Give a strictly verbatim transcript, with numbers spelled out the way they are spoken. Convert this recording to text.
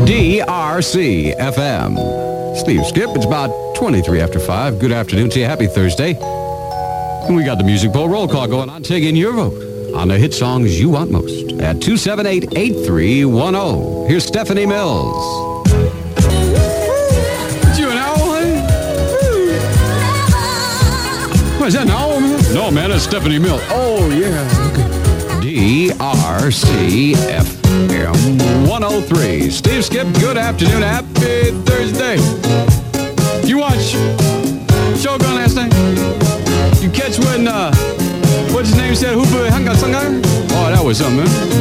D R C F M. Steve Skip, it's about twenty-three after five. Good afternoon to you. Happy Thursday. And we got the Music Bowl roll call going on, taking your vote on the hit songs you want most at two seven eight, eight three one zero. Here's Stephanie Mills. It's you an owl, honey? What, is that an owl, man? No, man, it's Stephanie Mills. Oh, yeah. Okay. D R C F M one oh three. Steve Skip, good afternoon. Happy Thursday. You watch Shogun last night? You catch when, uh, what's his name said, Hoopa Hanga Sangar? Oh, that was something, man.